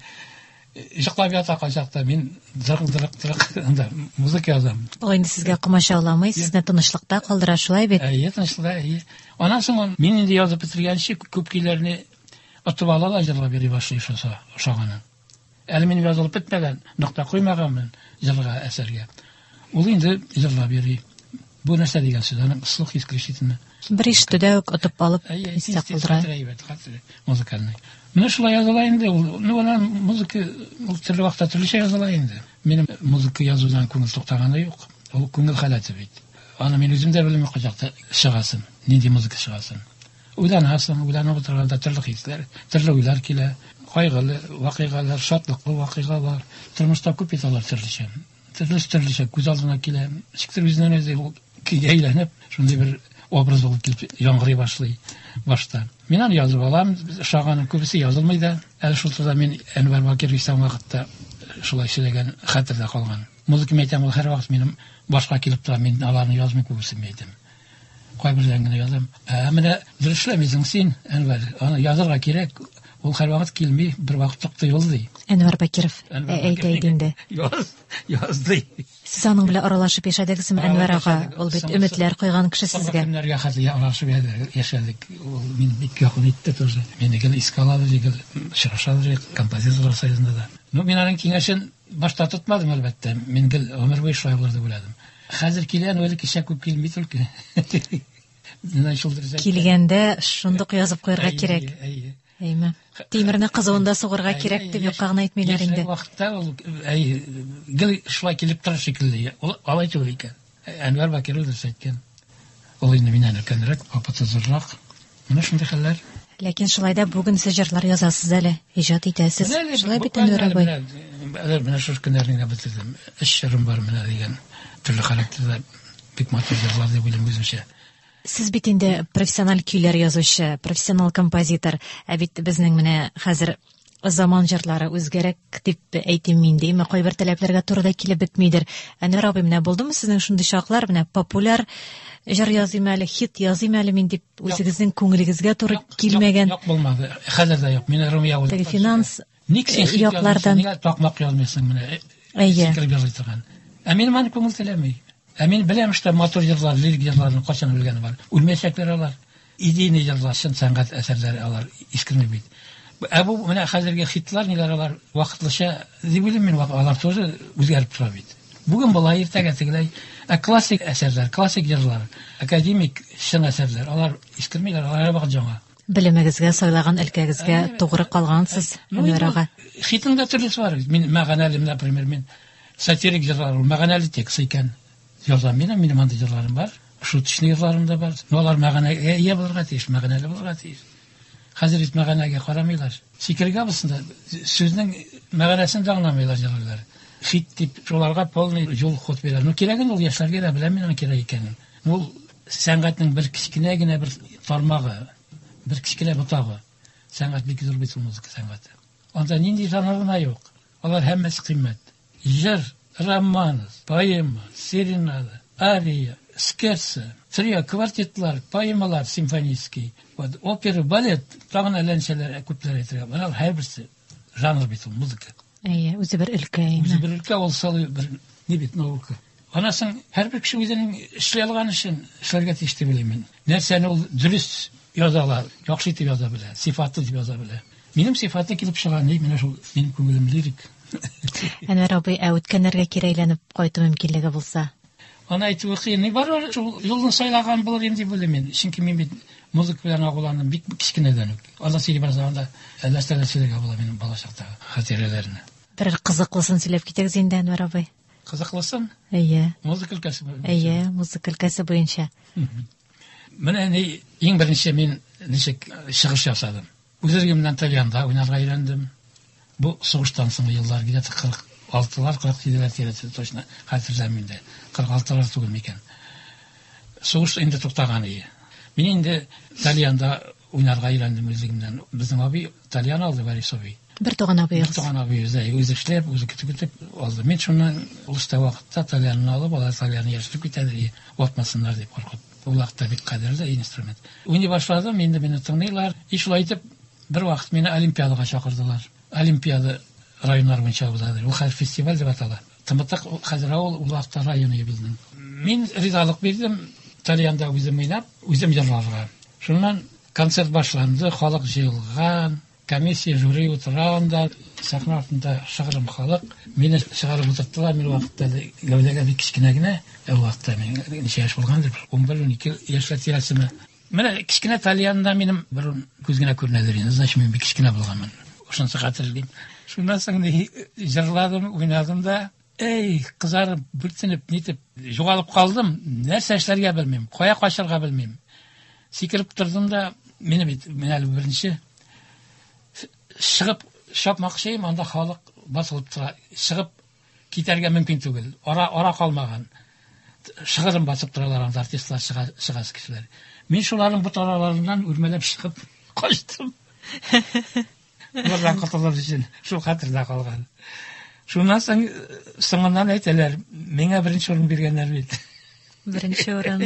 Җыклап ята качакта мин дырык-дырык-дырык анда музыка язам. Ул инде сезгә комачауламый, сезне тынычлыкта калдыра шулай бит. Әйе, тынычлыкта, әйе. Аннан соң мин инде язып бетергәнче күп көйләрне атып алалар, җырлап йөри башлый шуса, ошаганын. Әле мин язылып бетмәгән, нокта куймаганмын җырга, әсәргә. Ул инде җырлап йөри. Бу нәрсә дигән сүз, аның слух исключительно. Бер ишетүдә үк атып алып, истә калдыра. Музыкальный. Менә шулай языла инде. Ну, ана музыка ул төрле вакытта төрлечә языла инде. Минем музыка язудан күңел туктаганы юк. Ул күңел халаты бит. Аны мин үзем дә белмим качакта чыгасын, нинди музыка чыгасын. Уйланасың, уйланып утырганда төрле хисләр, төрле уйлар килә. Кайгылы вакыйгалар, шатлыклы вакыйгалар, тормышта күп бит алар төрлечә. Төрле төрлечә күз алдына килә. Шиктер үзеннән үзе көйгә әйләнеп, шундый бер образ булып килеп яңгырый башлый башта. Мин аны язып алам, шаганың күбесе язылмый да. Әле шул турыда мин Әнвәр Бакир исән вакытта шулай сөйләгән хәтердә калган. Музыка мәйтәм ул һәр вакыт минем башка килеп тора, мин аларны язмый күбесен мәйтәм. Кайберләрен генә язам. Ә менә дөрешләмисең син, Әнвәр, аны язарга кирәк. Ул һәр вакыт килми, бер вакыт тукты юлдый. Әнвәр Бакиров әйтә иде инде. Яз, язды. Сез аның белән аралашып яшәдегезме, Әнвәр ага? Ул бит өметләр куйган кеше сезгә. Кемнәргә хәтле аралашып яшәдек. Ул мин бик якын итте тоже. Мине гел искалады, гел шырашады композиторлар союзында да. Ну, мин аның киңәшен башта тотмадым әлбәттә. Мин гел гомер буе шулай булыр дип уйладым. Хәзер килгән ул кичә күп килми түлке. Килгәндә шундук язып куярга кирәк. Әйме. Тимерне кызуында сугырга кирәк дип юкка гына әйтмиләр инде. Вакытта ул әй гел шулай килеп торыр шикелле. Ул алай түгел икән. Әнвәр Бакир үзе әйткән. Ул инде миннән өлкәнрәк, опытсызрак. Менә шундый хәлләр. Ләкин шулай да бүген сез җырлар язасыз әле, иҗат итәсез. Шулай бит Әнвәр абый. Менә шушы көннәрне дә бетердем. Эш җырым бар менә дигән төрле характерда бик матур җырлар дип уйлыйм үземчә. Сез бит инде профессиональ көйләр язучы, профессиональ композитор. Ә бит безнең менә хәзер заман җырлары үзгәрәк дип әйтим мин ди. Ме кайбер таләпләргә туры да килеп бетмидер. Әнвәр абый, менә булдымы сезнең шундый шаклар, менә популяр җыр языйм әле, хит языйм әле мин дип үзегезнең күңелегезгә туры килмәгән? Юк, булмады. Хәзер дә юк. Мин Румия ул. Финанс ник син яклардан такмак язмыйсың менә. Әйе. Ә мин ман күңел теләми. Ә мин беләм, что мотор җырлар, лирик җырларны качан белгән бар. Үлмәсәкләр алар. Идейный җырлар, чын сәнгать әсәрләре алар искренне бит. Ә бу менә хәзерге хитлар ниләр алар вакытлыча дип белим мин, алар тоже үзгәреп тора бит. Бүген булай, иртәгә тегеләй. Ә классик әсәрләр, классик җырлар, академик чын әсәрләр, алар искермиләр, алар вакыт җаңа. Белемегезгә, сайлаган өлкәгезгә тугры калгансыз, Әнвәр ага. Хитинда төрлесе бар. Мин мәгънәле, например, мин сатирик җырлар, мәгънәле текст икән. Язам мин, минем анда җырларым бар. Шуточный җырларым да бар. Но алар мәгънәгә ия булырга тиеш, мәгънәле булырга тиеш. Хәзер ит мәгънәгә карамыйлар. Сикергә булсында сүзнең мәгънәсен дә аңламыйлар җырлар. Хит дип шуларга полный юл ход бирәләр. Ну кирәген ул яшьләргә дә беләм мин кирәк икәнен. Ул сәнгатьнең бер кичкенә генә бер тармагы, бер кичкенә ботагы. Сәнгать бик зур бит музыка сәнгате. Анда нинди жанрына юк. Алар һәммәсе кыйммәт. Җыр романс, поэма, серенада, ария, скетсы, трио, квартетлар, поэмалар симфонический, вот, опера, балет, тағын әләншелер көпләр әйтергә. Бұлар һәрберсе жанр бит ул, музыка. Әйе, үзе бер өлкә. Үзе бер өлкә, ул салы бер не бит наука. Анасын һәрбер кеше үзенең эшләй алган эшен эшләргә тиеш дип уйлыйм мин. Нәрсәне ул дөрес язалар, яхшы итеп яза белә, сифатлы дип яза белә. Минем сифаты килеп чыга, ни менә шул минем күңелем лирик. Әнвәр абый, ә үткәннәргә кире әйләнеп кайту мөмкинлеге булса. Аны әйтү кыен. Ни бар шул юлны сайлаган булыр инде дип уйлыйм мин. Чөнки мин бит музыка белән агуланым бик кичкенәдән үк. Аны сөйли барсаганда әлләстә сөйләргә була минем балачактагы хатирәләрне. Бер кызыклысын сөйләп китегез инде, Әнвәр абый. Кызыклысын? Әйе. Музыка өлкәсе буенча. Әйе, музыка өлкәсе буенча. Менә ни иң беренче мин ничек чыгыш ясадым. Үзлегемнән Италиянда уйнарга өйрәндем. Бу сугыштан соң еллар где-то кырык алтылар, кырык җидиләр тирәсе, точно хәтерләмим инде. кырык алтылар түгел микән. Сугыш инде туктаган иде. Мин инде Италиянда уйнарга өйрәндем үзлегемнән. Безнең абый Италиян алды, Борисовый. Бер туган абыегыз. Бер туган абыегыз, үзе эшләп, үзе көтеп алды. Мин шуннан улышта вакытта Италиянны алып, алар Италияны яшереп китәләр, ватмасыннар дип куркып. Ул вакытта бик кадерле инструмент. Уйный башладым, инде мине тыңлыйлар. И шулай итеп, бер вакыт мине Олимпиадага чакырдылар. Олимпиада районнар буенча узды. Ул хәзер фестиваль дип атала. Тымытык хәзер ул вакытта районы безнең. Мин ризалык бирдем, Италиянда үзем уйнап, үзем җырларга. Шуннан концерт башланды, халык җыелган, комиссия жюри утырганда, сахна артында шыгрым халык. Мине чыгарып утырттылар, мин вакытта гәүдәгә бик кичкенә генә, ул вакытта мин ничә яшь булгандыр, он бер - он ике яшьләр тирәсенә. Менә кичкенә Италиянда минем бер күз генә күренәдер инде, значит мин бик кичкенә булганмын. Ошонсы хәтерлим. Шуннан соң җырладым, уйнадым да, эй, кызарып, бүртенеп, нитеп, югалып калдым. Нәрсә эшләргә белмим, кая качарга белмим. Сикереп тордым да, мине бит, мен әле беренче чыгып шапмакчыйм, анда халык басылып тора. Чыгып китәргә мөмкин түгел. Ара ара калмаган. Шыгырым басып торалар анда артистлар, чыгасы кешеләр. Мин шуларның бу тараларыннан үрмәләп чыгып качтым. Булган катылар өчен шул хәтердә калган. Шуннан соң соңыннан әйтәләр, миңа беренче урын биргәннәр бит. Беренче урын.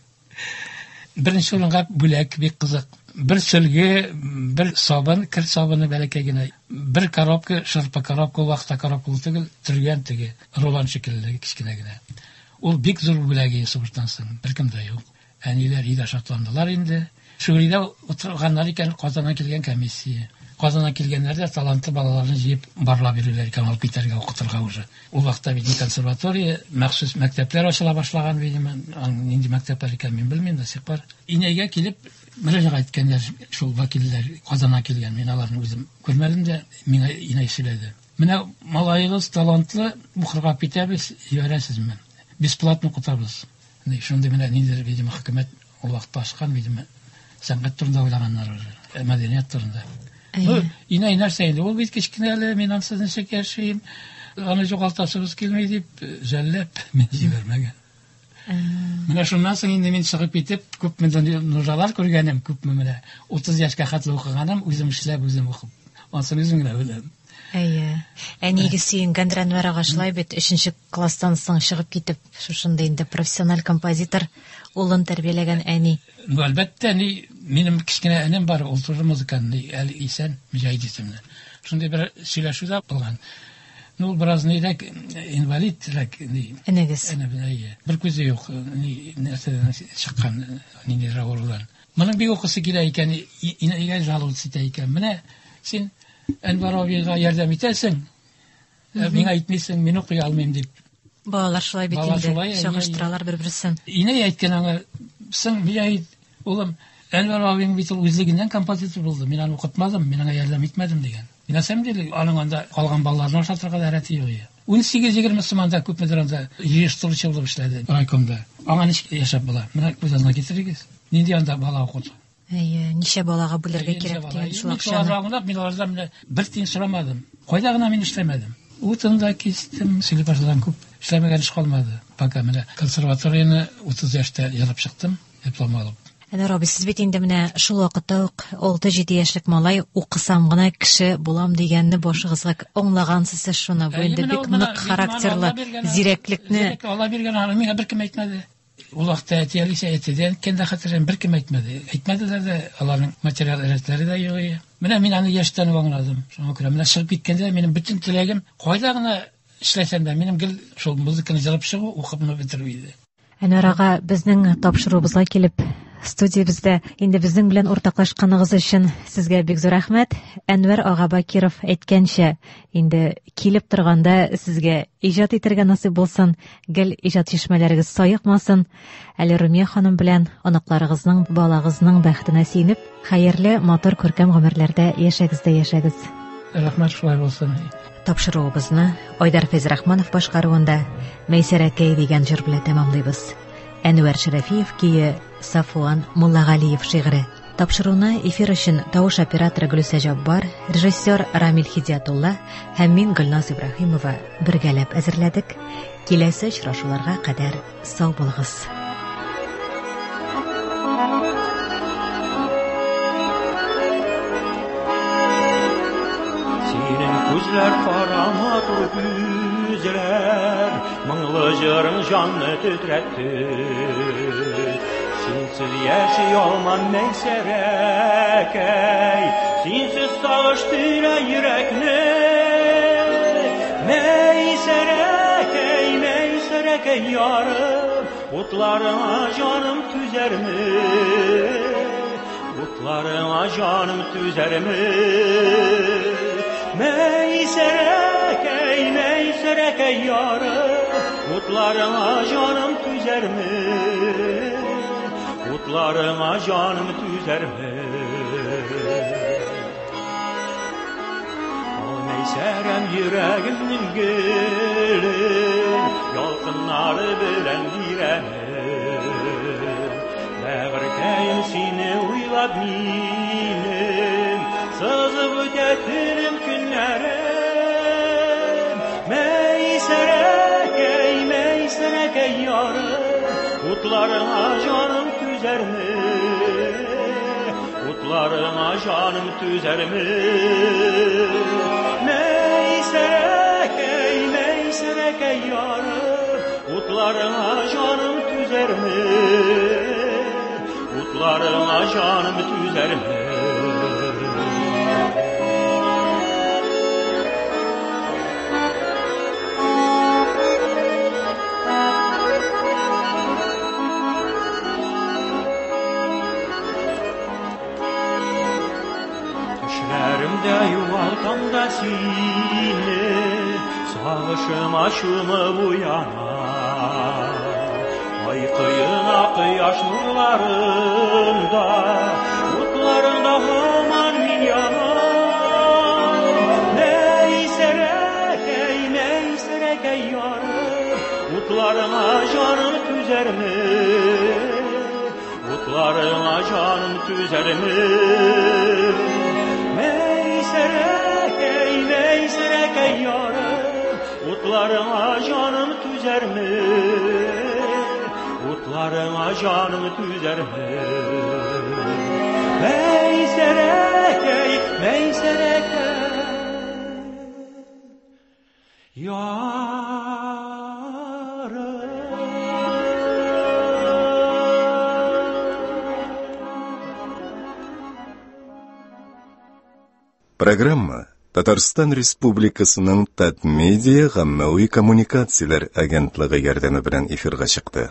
Беренче урынга бүләк бик кызык. Бер сөлге, бер сабын, кер сабыны бәләкәй генә, бер коробка, шырпы коробка, вакытта коробка түгел, төргән теге, рулон шикелле кичкенә генә. Ул бик зур бүләге сугыштан соң, беркемдә юк. Әниләр иде шатландылар инде. Шүридә утырганнар икән, Казаннан килгән комиссия. Казаннан килгәннәрдә талантлы балаларны җыеп барлап йөриләр икән, алып китәргә укытырга уже. Ул вакытта бит консерватория, махсус мәктәпләр ачыла башлаган, видимо, нинди мәктәпләр икән мин белмим дә, сепар. Инәйгә килеп мөрәҗәгать иткәннәр, шул вәкилләр Казаннан килгән, мин аларны үзем күрмәдем дә, миңа инәй сөйләде. Менә малайыгыз талантлы, укырга китәбез, йөрәсезме? Бесплатно укытабыз. Шунда менә ниндидер, видимо, хөкүмәт ул вакытта ачкан, видимо, сәнгать турында уйлаганнар уже, мәдәният турында. Инәй нәрсә инде, ул бит кичкенә әле, мин ансыз ничек яшим, аны югалтасыбыз килмәй дип, жәлләп, мин җибәрмәгән. Менә шуннан соң инде мин чыгып китеп, күп нужалар күргәнем, күпме менә утыз яшькә хәтле укыганым, үзем эшләп, үзем укып. Ансын үзем генә беләм. Әйе. Әниге сөенгән Әнвәр ага шулай бит, өченче класстан соң чыгып китеп, шушында инде профессиональ композитор, улын тәрбияләгән әни. Ну, әлбәттә, ни, минем кичкенә энем бар, ул тоже музыкант, әле исән, Мөҗәһит исемле. Шундай бер сөйләшүдә булган. Ну, бераз нидәк инвалидрәк, ни. Энегез. Әнә, бер күзе юк, ни, нәрсәдән чыккан, нинди авырудан. Моның бик укысы килә икән, инәйгә жаловаться итә икән. Менә син Әнвәр абыйга ярдәм итәсең, миңа әйтмисең, мин укый алмыйм дип. Балалар шулай бит инде, чагыштыралар бер-берсен. Инәй әйткән аңа, син Мөҗәһит, улым, Әнвәр абыйң бит ул үзлегеннән композитор булды, мин аны укытмадым, мин аңа ярдәм итмәдем дигән. Мин әсәм диде, аның анда калган балаларны ошатырга да рәти юк. он сигез егерме сыманда күпмедер анда җыештыручы булып эшләде райкомда. Аңа ничек яшәп була? Менә күз алдына китерегез. Нинди анда бала укыды? Әйе, ничә балага бүләргә кирәк дигән шул акчаны. Мин алардан менә бер тиен сорамадым. Кайда гына мин эшләмәдем. Утында кистем, Силибардан күп эшләмәгән эш калмады. Пока менә консерваторияны утыз яшьтә язып чыктым, диплом алып. Әнә Раби, сез бит инде менә шул вакытта ук алты-җиде яшьлек малай укысам гына кеше булам дигәнне башыгызга аңлагансыз сез шуны. Бу инде бик нык характерлы зирәклекне Алла биргән аны миңа беркем әйтмәде. Ул вакытта әтиялисе әйтәдән кенде хәтерен беркем әйтмәде. Әйтмәделәр дә, аларның материал рәтләре дә юк. Менә мин аны яшьтән аңладым. Шуңа күрә менә чыгып киткәндә минем бөтен теләгем кайда гына эшләсәм дә минем гел шул музыканы җырлап чыгу, укып бетерү иде. Әнвәрга безнең тапшыруыбызга килеп студиябызда инде безнең белән уртаклашканыгыз өчен сезгә бик зур рәхмәт. Әнвәр ага Бакиров әйткәнчә, инде килеп торганда сезгә иҗат итәргә насыйп булсын, гел иҗат чишмәләрегез саекмасын. Әле Румия ханым белән аныкларыгызның, балагызның бәхетенә сөенеп, хәерле, матур, күркәм гомерләрдә яшәгез дә яшәгез. Рәхмәт, шулай булсын. Тапшыруыбызны Айдар Фәйзрахманов башкаруында Мәйсәрәкәй дигән җыр белән тәмамлыйбыз. Әнвәр Шәрәфиев кие, Сафуан Муллагалиев шигыре. Тапшыруны эфир өчен тавыш операторы Гөлүсә Җаббар, режиссер Рамил Хидиятулла һәм мин Гөлназ Ибраһимова бергәләп әзерләдек. Киләсе очрашуларга кадәр сау булыгыз. Күзләр карама тур күзләр, моңлы җырың җанны тетрәтте. Синсез яши алмам Мәйсәрәкәй, синсез сагыштыра йөрәкне. Мәйсәрәкәй, Мәйсәрәкәй ярым, утларыңа җаным түзәрме? Утларыңа җаным түзәрме? Мәйсәрәкәй, Мәйсәрәкәй ярым, утларыңа җаным түзәрме? Утларыңа җаным түзәрме? Ал Мәйсәрәм йөрәгемнең гөлен, ялкыннары белән бирәмен. Бәгыркәем сине уйлап минем, сызып үтә төнем көннәрем. Мәйсәрәкәй, Мәйсәрәкәй ярым, утларыңа җаным түзәрме? Утларыңа җаным түзәрме? Мәйсәрәкәй, Мәйсәрәкәй ярым, утларыңа җаным түзәрме? Утларыңа җаным түзәрме? Югалтам да сине, сагышым ачумы буяна. Ай кыена кояш нурларында, утларында һаман мин янам. Мәйсәрәкәй, Мәйсәрәкәй ярым, утларыңа җаным түзәрме? Утларыңа җаным түзәрме? Мәйсәрәкәй, Мәйсәрәкәй ярым, утларыңа җаным түзәрме? Утларыңа җаным түзәрме? Мәйсәрәкәй, Мәйсәрәкәй ярым. Программа Татарстан Республикасының Татмедиа гаммәви коммуникацияләр агентлыгы ярдәме белән эфирга чыкты.